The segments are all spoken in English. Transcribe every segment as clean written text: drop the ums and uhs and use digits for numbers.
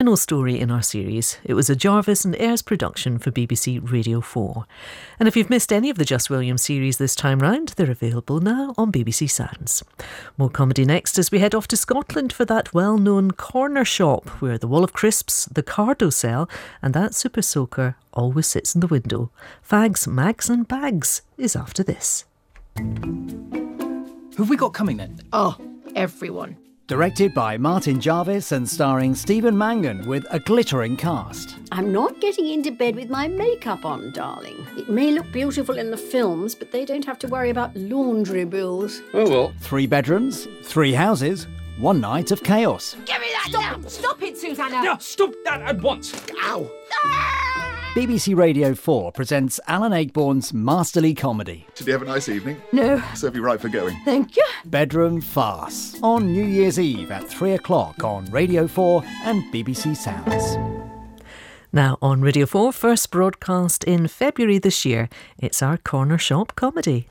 Final story in our series. It was a Jarvis and Ayres production for BBC Radio 4. And if you've missed any of the Just William series this time round, they're available now on BBC Sounds. More comedy next as we head off to Scotland for that well-known corner shop where the wall of crisps, the cardo sell and that super soaker always sits in the window. Fags, Mags and Bags is after this. Who've we got coming then? Oh, everyone. Directed by Martin Jarvis and starring Stephen Mangan with a glittering cast. I'm not getting into bed with my makeup on, darling. It may look beautiful in the films, but they don't have to worry about laundry bills. Oh well. 3 bedrooms, 3 houses, 1 night of chaos. Give me that! Stop it, Susanna! Yeah, stop that at once! Ow! BBC Radio 4 presents Alan Ayckbourn's masterly comedy, Did you have a nice evening? No, Serve you right for going. thank you. Bedroom Farce, on New Year's Eve at 3 o'clock on Radio 4 and BBC Sounds. Now on Radio 4, first broadcast in February this year, it's our corner shop comedy.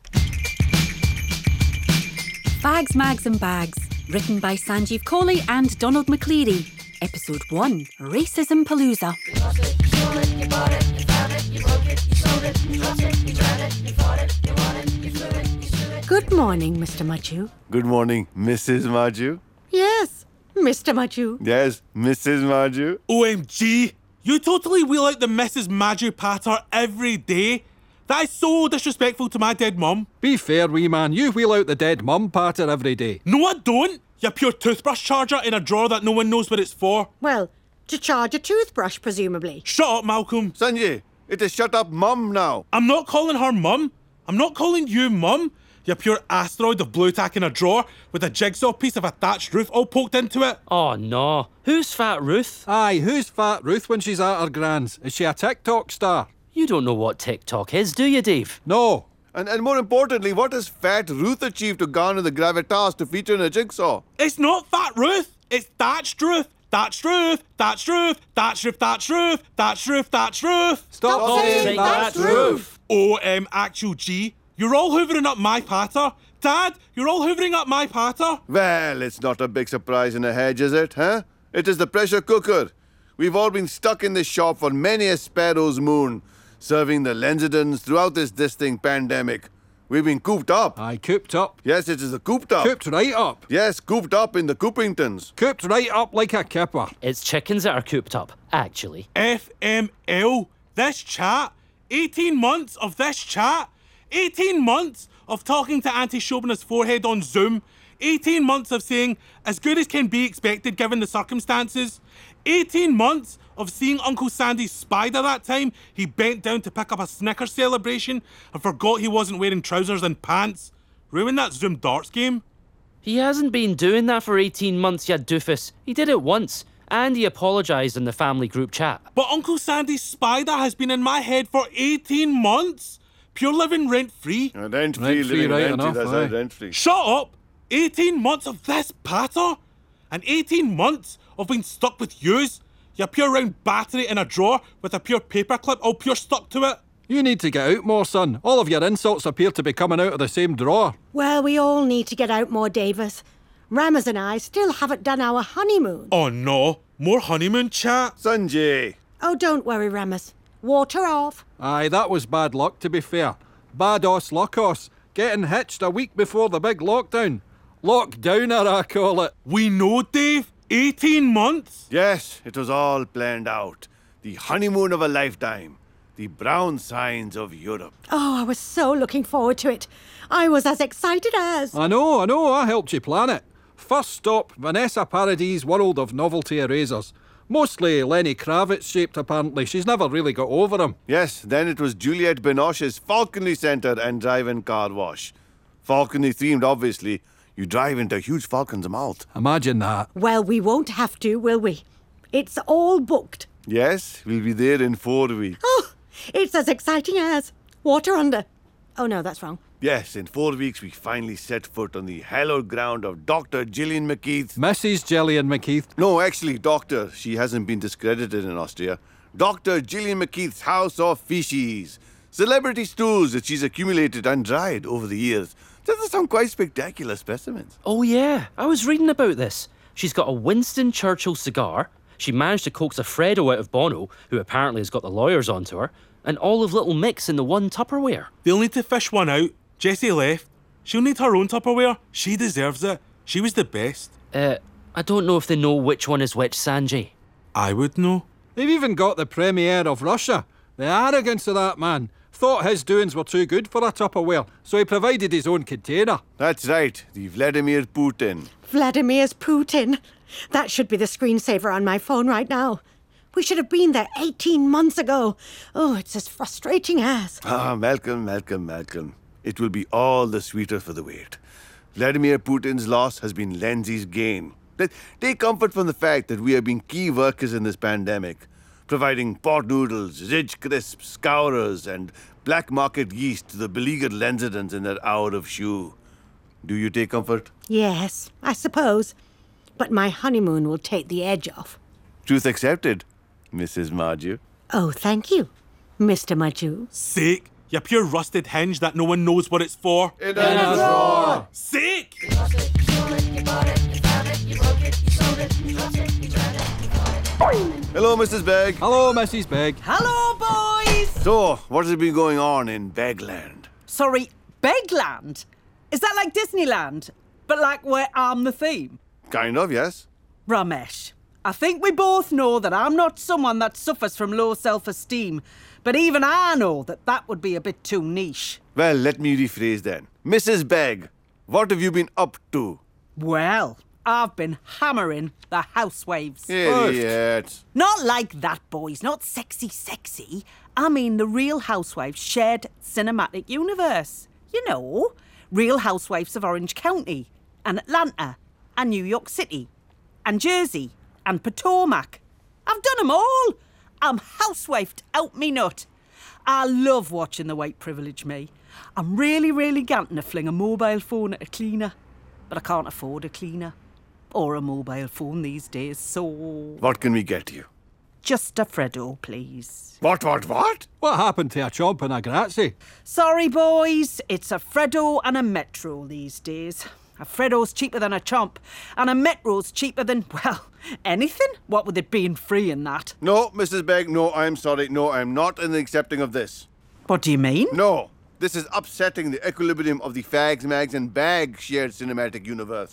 Fags, Mags and Bags, written by Sanjeev Kohli and Donald McLeary. Episode 1, Racism Palooza. Good morning, Mr. Maju. Good morning, Mrs. Maju. Yes, Mr. Maju. Yes, Mrs. Maju. OMG! You totally wheel out the Mrs. Maju patter every day? That is so disrespectful to my dead mum. Be fair, wee man, you wheel out the dead mum patter every day. No, I don't. You pure toothbrush charger in a drawer that no one knows what it's for. Well, to charge a toothbrush, presumably. Shut up, Malcolm. Sanjay, it is shut up mum now. I'm not calling her mum. I'm not calling you mum. You pure asteroid of blue tack in a drawer with a jigsaw piece of a thatched roof all poked into it. Oh no. Who's Fat Ruth? Aye, who's Fat Ruth when she's at her gran's? Is she a TikTok star? You don't know what TikTok is, do you, Dave? No. And more importantly, what has Fat Ruth achieved to garner the gravitas to feature in a jigsaw? It's not Fat Ruth. It's thatched roof. Thatched roof. Thatched roof. Thatched roof. Thatched roof. Thatched roof. Thatched roof. Stop saying thatched roof. Actual G. You're all hoovering up my patter. Dad, you're all hoovering up my patter. Well, it's not a big surprise in a hedge, is it, huh? It is the pressure cooker. We've all been stuck in this shop for many a sparrow's moon, serving the Lenzidons throughout this distinct pandemic. We've been cooped up. Aye, cooped up. Yes, it is the cooped up. Cooped right up. Yes, cooped up in the Coopingtons. Cooped right up like a kipper. It's chickens that are cooped up, actually. FML. This chat. 18 months of this chat. 18 months of talking to Auntie Shobna's forehead on Zoom. 18 months of saying, as good as can be expected given the circumstances. 18 months of seeing Uncle Sandy's spider that time. He bent down to pick up a Snickers celebration and forgot he wasn't wearing trousers and pants. Ruined that Zoom darts game. He hasn't been doing that for 18 months, you doofus. He did it once, and he apologised in the family group chat. But Uncle Sandy's spider has been in my head for 18 months. Pure living rent-free. Rent-free, living right rent-free, enough, that's aye. right, rent-free. Shut up! 18 months of this patter? And 18 months of being stuck with yous? You pure round battery in a drawer with a pure paperclip all pure stuck to it? You need to get out more, son. All of your insults appear to be coming out of the same drawer. Well, we all need to get out more, Davis. Rammers and I still haven't done our honeymoon. Oh no, more honeymoon chat? Sanjay. Oh, don't worry, Rammers. Water off. Aye, that was bad luck, to be fair. Bad os luckos. Getting hitched a week before the big lockdown. Lockdowner, I call it. We know, Dave. 18 months? Yes, it was all planned out. The honeymoon of a lifetime. The brown signs of Europe. Oh, I was so looking forward to it. I was as excited as... I know, I helped you plan it. First stop, Vanessa Paradis' World of Novelty Erasers. Mostly Lenny Kravitz shaped, apparently. She's never really got over him. Yes, then it was Juliette Binoche's Falconry Centre and Drive-In Car Wash. Falconry themed, obviously. You drive into a huge falcon's mouth. Imagine that. Well, we won't have to, will we? It's all booked. Yes, we'll be there in 4 weeks. Oh, it's as exciting as... Water under. Oh, no, that's wrong. Yes, in 4 weeks we finally set foot on the hallowed ground of Dr. Gillian McKeith. Mrs. Gillian McKeith. No, actually, Doctor. She hasn't been discredited in Austria. Dr. Gillian McKeith's House of Fishies. Celebrity stools that she's accumulated and dried over the years. Those are some quite spectacular specimens. Oh yeah, I was reading about this. She's got a Winston Churchill cigar. She managed to coax a Fredo out of Bono, who apparently has got the lawyers onto her, and all of Little Mix in the one Tupperware. They'll need to fish one out. Jessie left. She'll need her own Tupperware. She deserves it. She was the best. I don't know if they know which one is which, Sanjay. I would know. They've even got the Premier of Russia. The arrogance of that man. Thought his doings were too good for a Tupperware, so he provided his own container. That's right, the Vladimir Putin. Vladimir's Putin. That should be the screensaver on my phone right now. We should have been there 18 months ago. Oh, it's as frustrating as. Malcolm. It will be all the sweeter for the wait. Vladimir Putin's loss has been Lindsay's gain. Take comfort from the fact that we have been key workers in this pandemic, providing pot noodles, Ridge crisps, scourers, and black market yeast to the beleaguered Lenzerdens in their hour of shoe. Do you take comfort? Yes, I suppose. But my honeymoon will take the edge off. Truth accepted, Mrs. Marju. Oh, thank you, Mr. Marju. Sick. You pure rusted hinge that no one knows what it's for. In a drawer. Sick! Hello, Mrs. Begg. Hello, Mrs. Begg. Hello, boys! So, what has been going on in Begland? Sorry, Begland? Is that like Disneyland? But like where I'm the theme? Kind of, yes. Ramesh, I think we both know that I'm not someone that suffers from low self-esteem, but even I know that that would be a bit too niche. Well, let me rephrase then. Mrs. Begg, what have you been up to? Well, I've been hammering the housewives. Idiots. Not like that, boys. Not sexy. I mean the Real Housewives shared cinematic universe. You know, Real Housewives of Orange County, and Atlanta, and New York City, and Jersey, and Potomac. I've done them all. I'm housewifed out me nut. I love watching the white privilege me. I'm really ganting to fling a mobile phone at a cleaner, but I can't afford a cleaner. Or a mobile phone these days, so... What can we get you? Just a Freddo, please. What? What happened to a chomp and a grazie? Sorry, boys. It's a Freddo and a Metro these days. A Freddo's cheaper than a chomp, and a Metro's cheaper than, well, anything. What with it being free and that? No, Mrs. Begg, no, I'm sorry. No, I'm not in the accepting of this. What do you mean? No. This is upsetting the equilibrium of the Fags, Mags and Bag shared cinematic universe.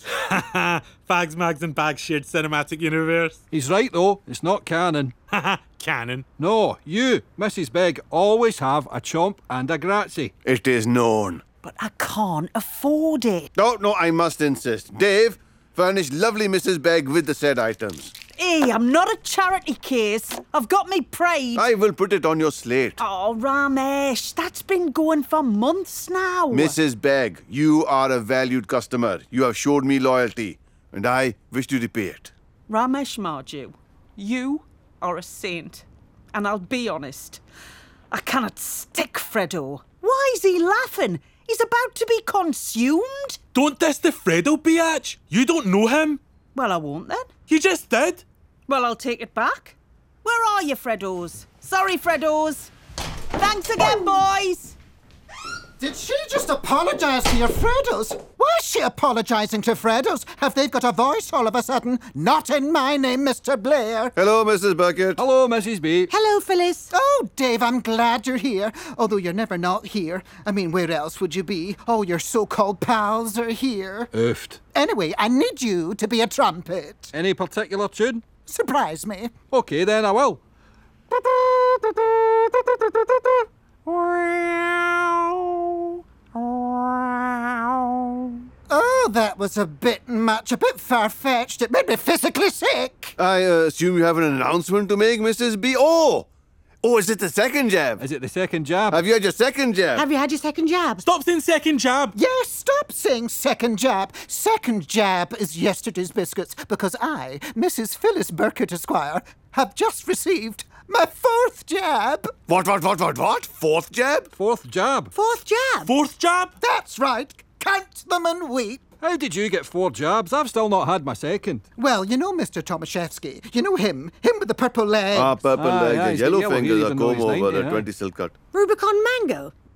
Fags, Mags and Bags shared cinematic universe. He's right, though. It's not canon. Canon. No, you, Mrs. Begg, always have a chomp and a grazie. It is known. But I can't afford it. No, I must insist. Dave, furnish lovely Mrs. Begg with the said items. Hey, I'm not a charity case. I've got me pride. I will put it on your slate. Oh, Ramesh, that's been going for months now. Mrs. Begg, you are a valued customer. You have showed me loyalty, and I wish to repay it. Ramesh Marju, you are a saint. And I'll be honest, I cannot stick Freddo. Why is he laughing? He's about to be consumed. Don't diss the Freddo, biatch. You don't know him. Well, I won't then. You just did. Well, I'll take it back. Where are you, Freddos? Sorry, Freddos. Thanks again, boys. Did she just apologise to your Freddos? Why is she apologising to Freddos? Have they got a voice all of a sudden? Not in my name, Mr. Blair. Hello, Mrs. Bucket. Hello, Mrs. B. Hello, Phyllis. Oh, Dave, I'm glad you're here. Although you're never not here. I mean, where else would you be? All your so-called pals are here. Oofed. Anyway, I need you to be a trumpet. Any particular tune? Surprise me. OK, then I will. Oh, that was a bit much, a bit far-fetched. It made me physically sick. I assume you have an announcement to make, Mrs. B. Oh, is it the second jab? Is it the second jab? Have you had your second jab? Have you had your second jab? Stop saying second jab. Yes, stop saying second jab. Second jab is yesterday's biscuits because I, Mrs. Phyllis Burkett Esquire, have just received my fourth jab. What? Fourth jab? Fourth jab. Fourth jab? Fourth jab? That's right. Count them and weep. How did you get 4 jabs? I've still not had my second. Well, you know Mr. Tomaszewski. You know him. Him with the purple legs. Purple legs, he's yellow got fingers, a even though he's comb over, 90, a 20 silk cut. Rubicon Mango?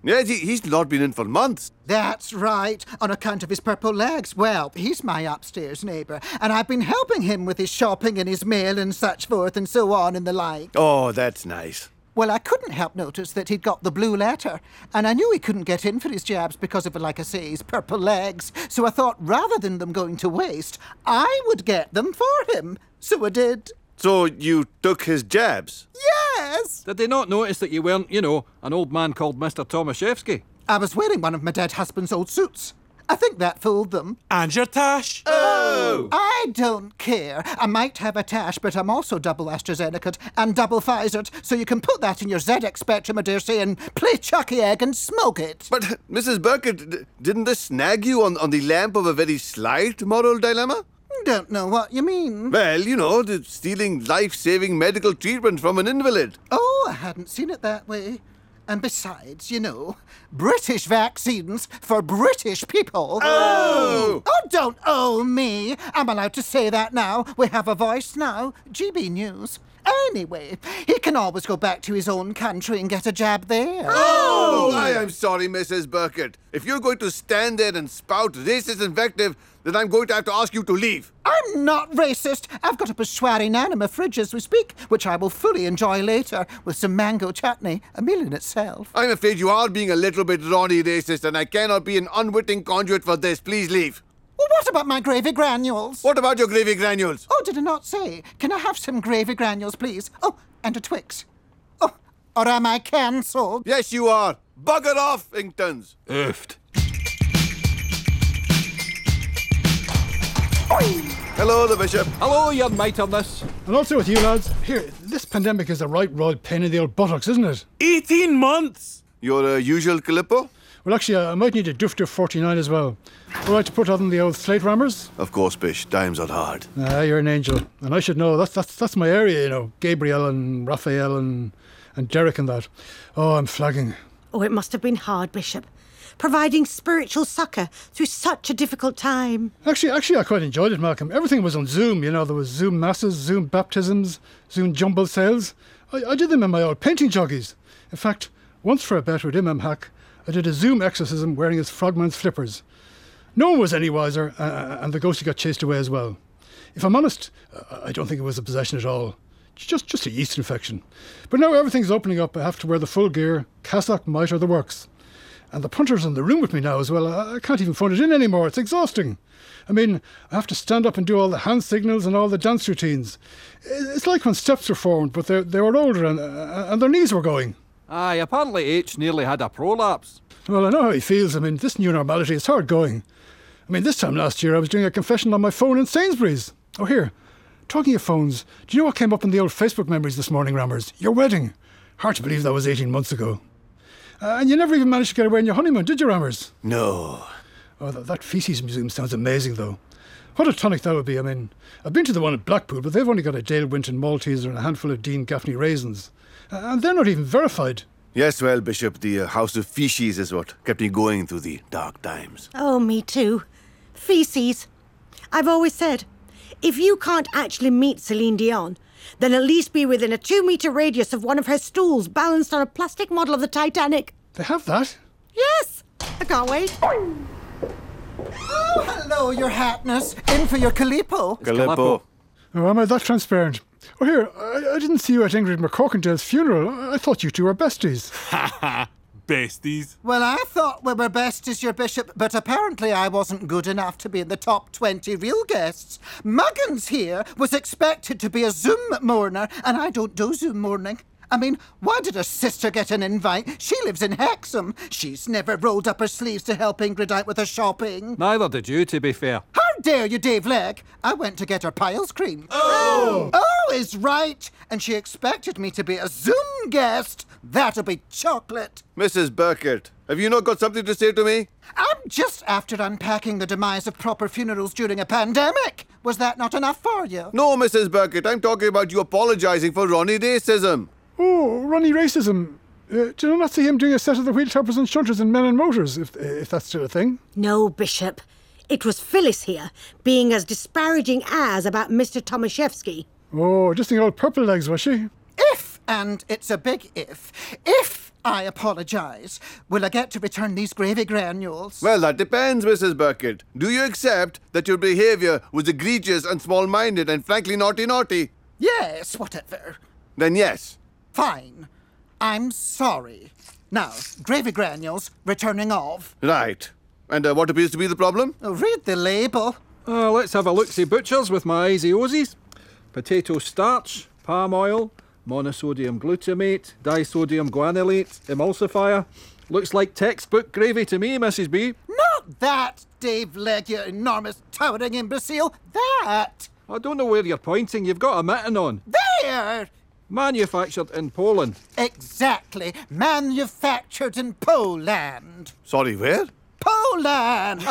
Yes, he's not been in for months. That's right, on account of his purple legs. Well, he's my upstairs neighbour, and I've been helping him with his shopping and his mail and such forth and so on and the like. Oh, that's nice. Well, I couldn't help notice that he'd got the blue letter, and I knew he couldn't get in for his jabs because of, like I say, his purple legs. So I thought rather than them going to waste, I would get them for him. So I did. So you took his jabs? Yes! Did they not notice that you weren't, an old man called Mr. Tomaszewski? I was wearing one of my dead husband's old suits. I think that fooled them. And your tash? Oh! I don't care. I might have a tash, but I'm also double AstraZeneca and double Pfizered, so you can put that in your ZX Spectrum, I dare say, and play Chucky Egg and smoke it. But, Mrs. Burkett, didn't this snag you on the lamp of a very slight moral dilemma? Don't know what you mean. Well, the stealing life-saving medical treatment from an invalid. Oh, I hadn't seen it that way. And besides, British vaccines for British people. Oh! Oh, don't owe me. I'm allowed to say that now. We have a voice now. GB News. Anyway, he can always go back to his own country and get a jab there. Oh! I am sorry, Mrs. Burkett. If you're going to stand there and spout racist invective, then I'm going to have to ask you to leave. I'm not racist. I've got a Peshwari naan in my fridge as we speak, which I will fully enjoy later with some mango chutney, a meal in itself. I'm afraid you are being a little bit Ronnie racist, and I cannot be an unwitting conduit for this. Please leave. Well, what about my gravy granules? What about your gravy granules? Oh, did I not say? Can I have some gravy granules, please? Oh, and a Twix. Oh, or am I cancelled? Yes, you are. Bugger off, Inktons. Oofed. Hello, the Bishop. Hello, your miterness. And also with you, lads. Here, this pandemic is a right royal pain in the old buttocks, isn't it? 18 months! Your usual Calippo? Well, actually, I might need a Dufter 49 as well. All right to put on the old slate rammers? Of course, Bish. Times are hard. You're an angel. And I should know. That's my area, Gabriel and Raphael and Derek and that. Oh, I'm flagging. Oh, it must have been hard, Bishop. Providing spiritual succour through such a difficult time. Actually, I quite enjoyed it, Malcolm. Everything was on Zoom, There was Zoom masses, Zoom baptisms, Zoom jumble sales. I did them in my old painting joggies. In fact, once for a bet with Imam Hack, I did a Zoom exorcism wearing his frogman's flippers. No one was any wiser, and the ghostie got chased away as well. If I'm honest, I don't think it was a possession at all. Just a yeast infection. But now everything's opening up. I have to wear the full gear, cassock, mitre, the works. And the punter's in the room with me now as well. I can't even phone it in anymore. It's exhausting. I have to stand up and do all the hand signals and all the dance routines. It's like when steps were formed, but they were older and their knees were going. Aye, apparently H nearly had a prolapse. Well, I know how he feels. This new normality is hard going. This time last year I was doing a confession on my phone in Sainsbury's. Oh, here. Talking of phones, do you know what came up in the old Facebook memories this morning, Rammers? Your wedding. Hard to believe that was 18 months ago. And you never even managed to get away on your honeymoon, did you, Rammers? No. Oh, that Feces Museum sounds amazing, though. What a tonic that would be. I've been to the one at Blackpool, but they've only got a Dale Winton Malteser and a handful of Dean Gaffney raisins. And they're not even verified. Yes, well, Bishop, the House of Feces is what kept me going through the dark times. Oh, me too. Feces. I've always said, if you can't actually meet Celine Dion, then at least be within a 2-metre radius of one of her stools balanced on a plastic model of the Titanic. They have that? Yes! I can't wait. Oh, hello, your Hatness. In for your Calippo. Calippo. Oh, am I that transparent? Oh, here, I didn't see you at Ingrid McCorkindale's funeral. I thought you two were besties. Ha ha! Besties. Well, I thought we were besties, your Bishop, but apparently I wasn't good enough to be in the top 20 real guests. Muggins here was expected to be a Zoom mourner, and I don't do Zoom mourning. Why did her sister get an invite? She lives in Hexham. She's never rolled up her sleeves to help Ingrid out with her shopping. Neither did you, to be fair. How dare you, Dave Legg? I went to get her piles cream. Oh! Oh is right. And she expected me to be a Zoom guest. That'll be chocolate. Mrs. Burkett, have you not got something to say to me? I'm just after unpacking the demise of proper funerals during a pandemic. Was that not enough for you? No, Mrs. Burkett, I'm talking about you apologising for Ronnie racism. Oh, Ronnie racism. Did I not see him doing a set of the wheel toppers and shunters in Men and Motors, if that's still a thing? No, Bishop. It was Phyllis here, being as disparaging as about Mr. Tomaszewski. Oh, just the old purple legs, was she? If, and it's a big if I apologise. Will I get to return these gravy granules? Well, that depends, Mrs. Burkett. Do you accept that your behaviour was egregious and small-minded and frankly naughty? Yes, whatever. Then yes. Fine. I'm sorry. Now, gravy granules, returning of. Right. And what appears to be the problem? Read the label. Let's have a look-see butchers with my eyesy Ozies. Potato starch, palm oil, monosodium glutamate, disodium guanylate, emulsifier. Looks like textbook gravy to me, Mrs. B. Not that, Dave Legg, you enormous towering imbecile. That! I don't know where you're pointing. You've got a mitten on. There! Manufactured in Poland. Exactly. Manufactured in Poland. Sorry, where? Poland!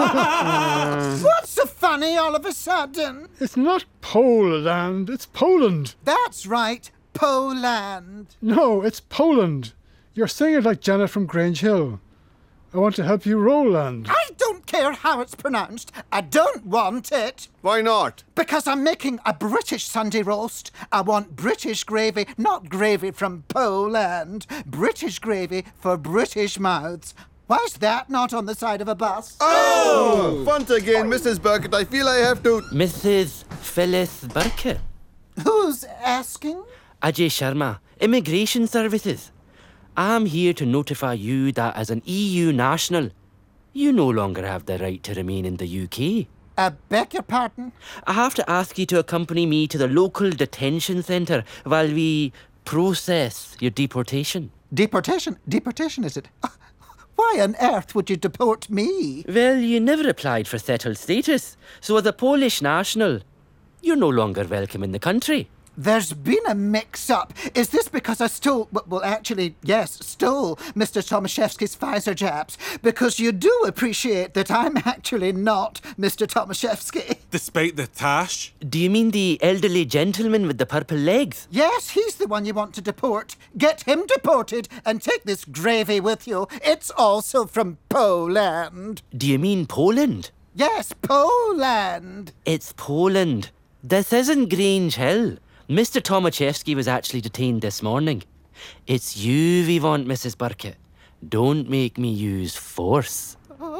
What's so funny all of a sudden? It's not Poland, it's Poland. That's right, Poland. No, it's Poland. You're saying it like Janet from Grange Hill. I want to help you, Roland. I don't care how it's pronounced. I don't want it. Why not? Because I'm making a British Sunday roast. I want British gravy, not gravy from Poland. British gravy for British mouths. Why's that not on the side of a bus? Oh! Once again, Mrs. Burkett, I feel I have to... Mrs. Phyllis Burkett. Who's asking? Ajay Sharma, Immigration Services. I'm here to notify you that as an EU national, you no longer have the right to remain in the UK. I beg your pardon? I have to ask you to accompany me to the local detention centre while we process your deportation. Deportation? Deportation, is it? Why on earth would you deport me? Well, you never applied for settled status, so as a Polish national, you're no longer welcome in the country. There's been a mix-up. Is this because I stole... Well, actually, yes, stole Mr. Tomaszewski's Pfizer jabs? Because you do appreciate that I'm actually not Mr. Tomaszewski. Despite the tash? Do you mean the elderly gentleman with the purple legs? Yes, he's the one you want to deport. Get him deported and take this gravy with you. It's also from Poland. Do you mean Poland? Yes, Poland. It's Poland. This isn't Grange Hill. Mr. Tomaszewski was actually detained this morning. It's you we want, Mrs. Burkett. Don't make me use force.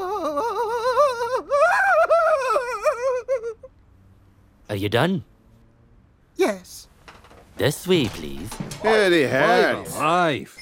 Are you done? Yes. This way, please. Here he has. Alive.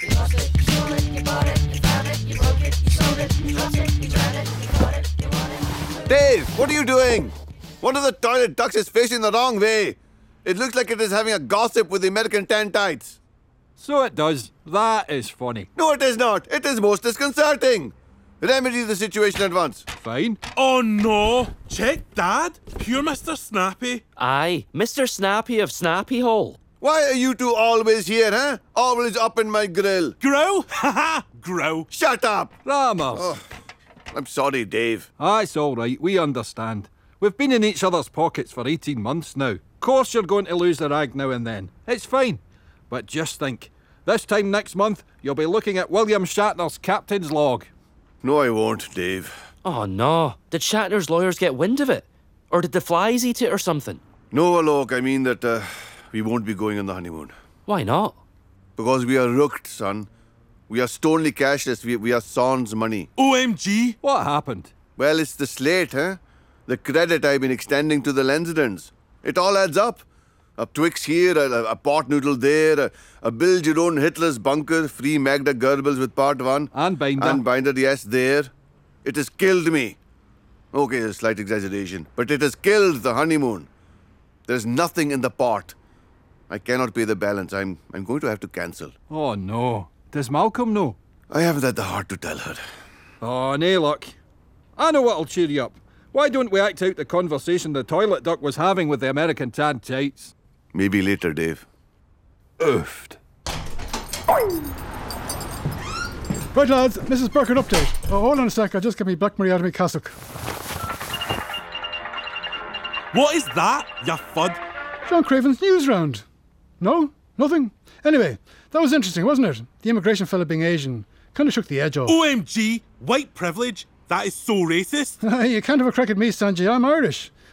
Dave, what are you doing? One of the toilet ducts is facing the wrong way. It looks like it is having a gossip with the American tan tights. So it does. That is funny. No, it is not. It is most disconcerting. Remedy the situation at once. Fine. Oh no! Check, Dad. Pure Mr. Snappy. Aye, Mr. Snappy of Snappy Hall. Why are you two always here, huh? Always up in my grill. Grill? Haha, grow. Shut up. Ramos. Oh, I'm sorry, Dave. It's all right. We understand. We've been in each other's pockets for 18 months now. Of course you're going to lose the rag now and then. It's fine. But just think, this time next month, you'll be looking at William Shatner's captain's log. No, I won't, Dave. Oh no. Did Shatner's lawyers get wind of it? Or did the flies eat it or something? No, Alok, I mean that we won't be going on the honeymoon. Why not? Because we are rooked, son. We are stonely cashless. We are sans money. OMG! What happened? Well, it's the slate, huh? The credit I've been extending to the Lensdens. It all adds up. A Twix here, a pot noodle there, a Bill Jerome Hitler's bunker, free Magda Goebbels with part 1. And Binder. And Binder, yes, there. It has killed me. Okay, a slight exaggeration. But it has killed the honeymoon. There's nothing in the pot. I cannot pay the balance. I'm going to have to cancel. Oh no. Does Malcolm know? I haven't had the heart to tell her. Oh, nae luck. I know what'll cheer you up. Why don't we act out the conversation the toilet duck was having with the American tan tights? Maybe later, Dave. Oofed. Right, lads, Mrs. Burkett update. Oh, hold on a sec, I'll just get me Blackberry out of my cassock. What is that, ya fud? John Craven's news round. No? Nothing? Anyway, that was interesting, wasn't it? The immigration fella being Asian kind of shook the edge off. OMG! White privilege? That is so racist. You can't have a crack at me, Sanjay. I'm Irish.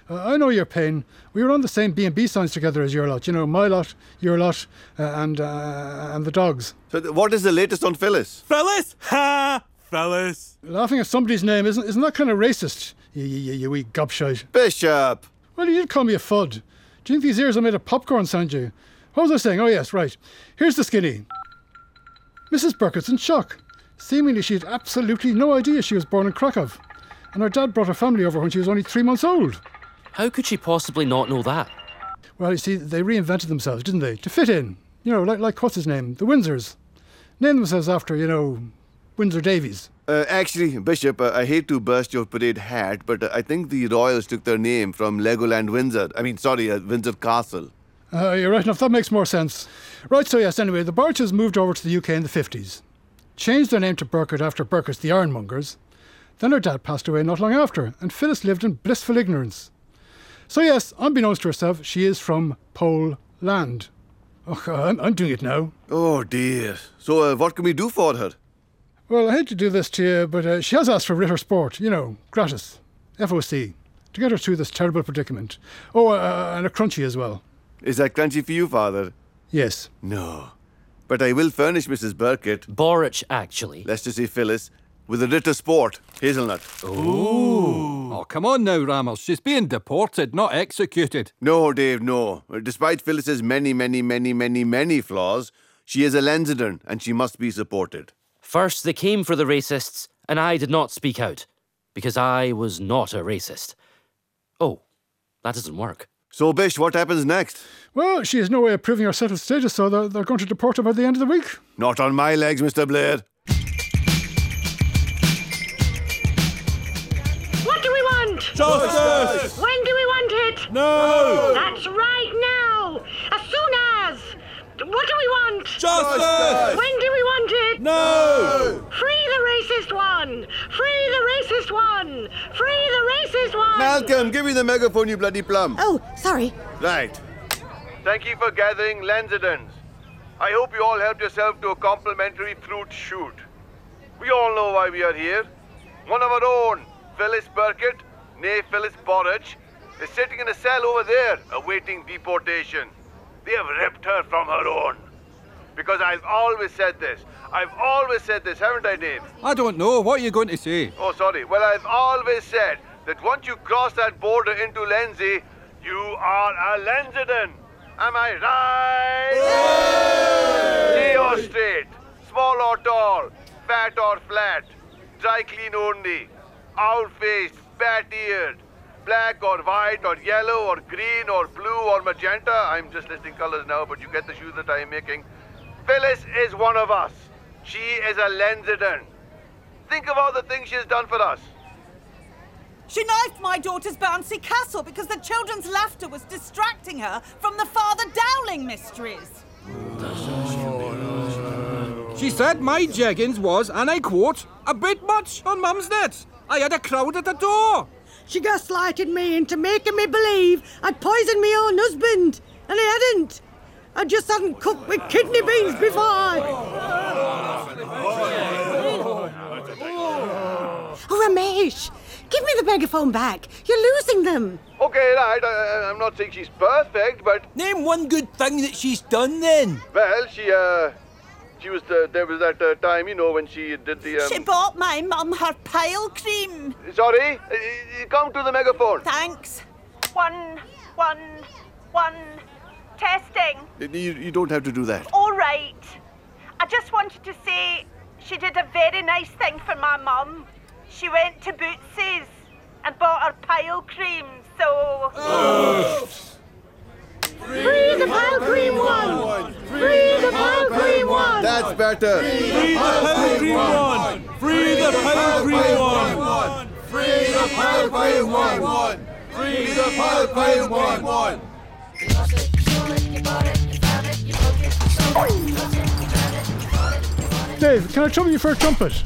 I know your pain. We were on the same B&B signs together as your lot. You know, my lot, your lot, and the dogs. So what is the latest on Phyllis? Phyllis? Ha! Phyllis. Laughing at somebody's name, isn't that kind of racist? You wee gobshite. Bishop! Well, you did call me a fud. Do you think these ears are made of popcorn, Sanjay? What was I saying? Oh, yes, right. Here's the skinny. Mrs. Burkett's in shock. Seemingly she had absolutely no idea she was born in Krakow. And her dad brought her family over when she was only 3 months old. How could she possibly not know that? Well, you see, they reinvented themselves, didn't they? To fit in. You know, like what's his name? The Windsors. Named themselves after, you know, Windsor Davies. Actually, Bishop, I hate to burst your parade hat, but I think the royals took their name from Legoland Windsor. Windsor Castle. You're right enough, that makes more sense. Right, so yes, anyway, the Barches moved over to the UK in the 50s. Changed their name to Burkett after Burkett's the Ironmongers. Then her dad passed away not long after, and Phyllis lived in blissful ignorance. So yes, unbeknownst to herself, she is from Poland. Oh, I'm doing it now. Oh dear. So what can we do for her? Well, I hate to do this to you, but she has asked for Ritter Sport, you know, gratis. FOC. To get her through this terrible predicament. Oh, and a crunchy as well. Is that crunchy for you, Father? Yes. No. But I will furnish Mrs. Burkett. Borich, actually. Let's just say Phyllis. With a Ritter Sport. Hazelnut. Ooh. Oh, come on now, Ramos. She's being deported, not executed. No, Dave, no. Despite Phyllis's many flaws, she is a Lensington and she must be supported. First, they came for the racists, and I did not speak out, because I was not a racist. Oh, that doesn't work. So, Bish, what happens next? Well, she has no way of proving her settled status, so they're going to deport her by the end of the week. Not on my legs, Mr. Blair. What do we want? Justice! When do we want it? No! That's right, now! As soon as! What do we want? Justice! When do we want it? No! Free the racist one! Free the racist one! Free the racist one! Malcolm, give me the megaphone, you bloody plum. Oh, sorry. Right. Thank you for gathering, Lensingtons. I hope you all helped yourself to a complimentary fruit shoot. We all know why we are here. One of our own, Phyllis Burkett, née Phyllis Borich, is sitting in a cell over there, awaiting deportation. They have ripped her from her own. Because I've always said this. Haven't I, Dave? I don't know. What are you going to say? Oh, sorry. Well, I've always said that once you cross that border into Lenzie, you are a Lensington. Am I right? Gay or straight, small or tall, fat or flat, dry clean only, owl-faced, bat-eared, black or white or yellow or green or blue or magenta. I'm just listing colours now, but you get the shoes that I'm making. Phyllis is one of us. She is a Lensington. Think of all the things she has done for us. She knifed my daughter's bouncy castle because the children's laughter was distracting her from the Father Dowling mysteries. She said my jeggings was, and I quote, a bit much on Mum's net. I had a crowd at the door. She gaslighted me into making me believe I'd poisoned my own husband, and I hadn't. I just hadn't cooked with kidney beans before. Oh, Ramesh, give me the megaphone back. You're losing them. Okay, right. I'm not saying she's perfect, but... Name one good thing that she's done, then. Well, she was there was that time, you know, when she did the... She bought my mum her pile cream. Sorry? Come to the megaphone. Thanks. One. Testing. You don't have to do that. All right. I just wanted to say she did a very nice thing for my mum. She went to Bootsy's and bought her pile cream, so... Free the pile cream one! Free the pile cream one! That's better. Free the pile cream one! Free the pile cream one! Free the pile cream one! Free the pile cream one! Dave, can I trouble you for a trumpet?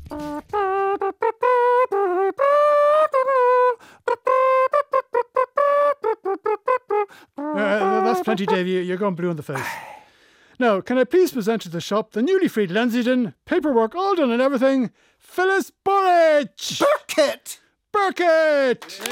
That's plenty, Dave. You're going blue in the face. Now, can I please present to the shop the newly freed Lensington, paperwork all done and everything, Phyllis Borich! Burkett! Burkett!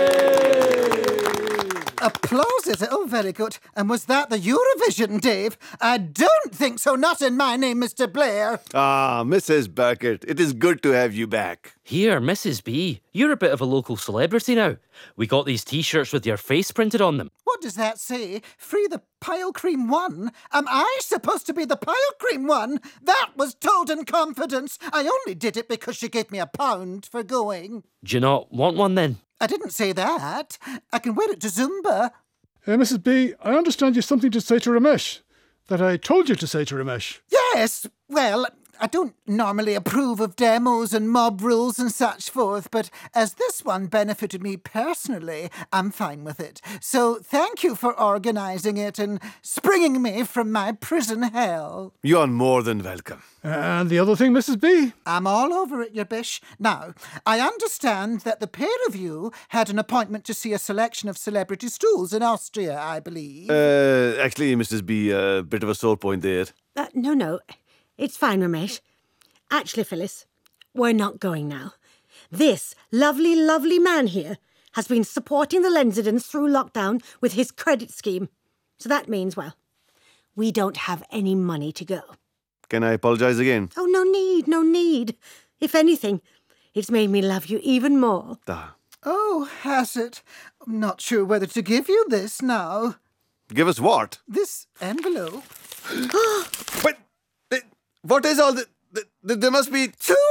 Applause, is it? Oh, very good. And was that the Eurovision, Dave? I don't think so. Not in my name, Mr. Blair. Ah, Mrs. Burkett, it is good to have you back. Here, Mrs. B, you're a bit of a local celebrity now. We got these T-shirts with your face printed on them. What does that say? Free the pile cream one? Am I supposed to be the pile cream one? That was told in confidence. I only did it because she gave me £1 for going. Do you not want one then? I didn't say that. I can wear it to Zumba. Mrs. B, I understand you've something to say to Ramesh. That I told you to say to Ramesh. Yes, well, I don't normally approve of demos and mob rules and such forth, but as this one benefited me personally, I'm fine with it. So thank you for organising it and springing me from my prison hell. You're more than welcome. And the other thing, Mrs. B? I'm all over it, your bish. Now, I understand that the pair of you had an appointment to see a selection of celebrity stools in Austria, I believe. Actually, Mrs. B, a bit of a sore point there. No. It's fine, Ramesh. Actually, Phyllis, we're not going now. This lovely, lovely man here has been supporting the Lenzerdens through lockdown with his credit scheme. So that means, well, we don't have any money to go. Can I apologise again? Oh, no need. If anything, it's made me love you even more. Oh, has it? I'm not sure whether to give you this now. Give us what? This envelope. But what is all the... There must be...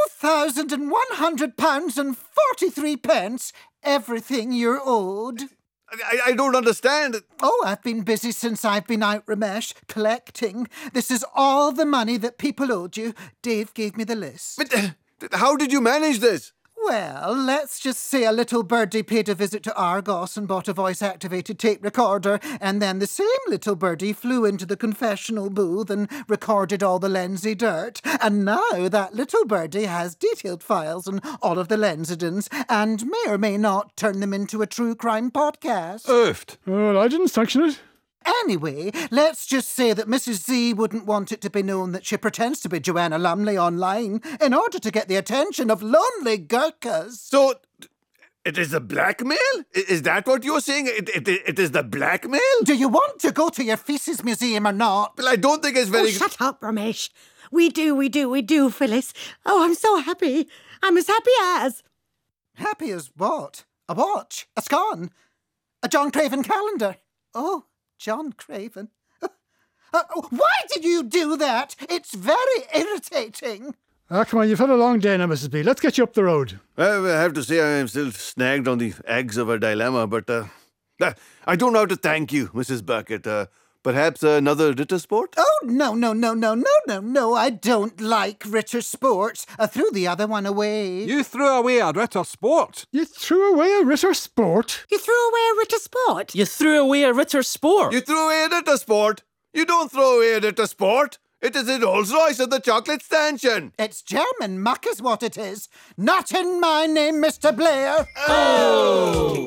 £2,100 and 43 pence. Everything you're owed. I don't understand. Oh, I've been busy since I've been out, Ramesh, collecting. This is all the money that people owed you. Dave gave me the list. But how did you manage this? Well, let's just say a little birdie paid a visit to Argos and bought a voice-activated tape recorder, and then the same little birdie flew into the confessional booth and recorded all the Lenzie dirt. And now that little birdie has detailed files on all of the Lenzerdens and may or may not turn them into a true crime podcast. Oofed. Well, I didn't sanction it. Anyway, let's just say that Mrs. Z wouldn't want it to be known that she pretends to be Joanna Lumley online in order to get the attention of lonely Gurkhas. So, it is the blackmail? Is that what you're saying? It is the blackmail? Do you want to go to your Feces Museum or not? Well, I don't think it's very... Oh, shut up, Ramesh. We do, Phyllis. Oh, I'm so happy. I'm as happy as... Happy as what? A watch? A scone? A John Craven calendar? Oh... John Craven. Why did you do that? It's very irritating. Come on, you've had a long day now, Mrs. B. Let's get you up the road. Well, I have to say I am still snagged on the eggs of a dilemma, but I don't know how to thank you, Mrs. Burkett. Perhaps another Ritter Sport? Oh, no, I don't like Ritter Sports. I threw the other one away. You threw away a Ritter Sport? You threw away a Ritter Sport? You threw away a Ritter Sport? You threw away a Ritter Sport? You threw away a Ritter Sport? You don't throw away a Ritter Sport. It is in Rolls-Royce at the chocolate stanchion. It's German muck is what it is. Not in my name, Mr. Blair. Oh!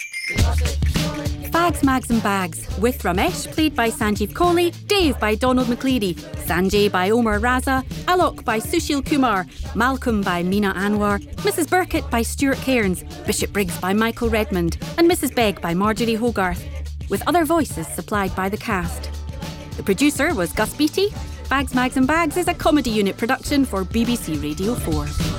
Fags, Mags and Bags, with Ramesh, played by Sanjeev Kohli, Dave by Donald McLeary, Sanjay by Omar Raza, Alok by Sushil Kumar, Malcolm by Meena Anwar, Mrs. Burkett by Stuart Cairns, Bishop Briggs by Michael Redmond, and Mrs. Begg by Marjorie Hogarth, with other voices supplied by the cast. The producer was Gus Beattie. Fags, Mags and Bags is a comedy unit production for BBC Radio 4.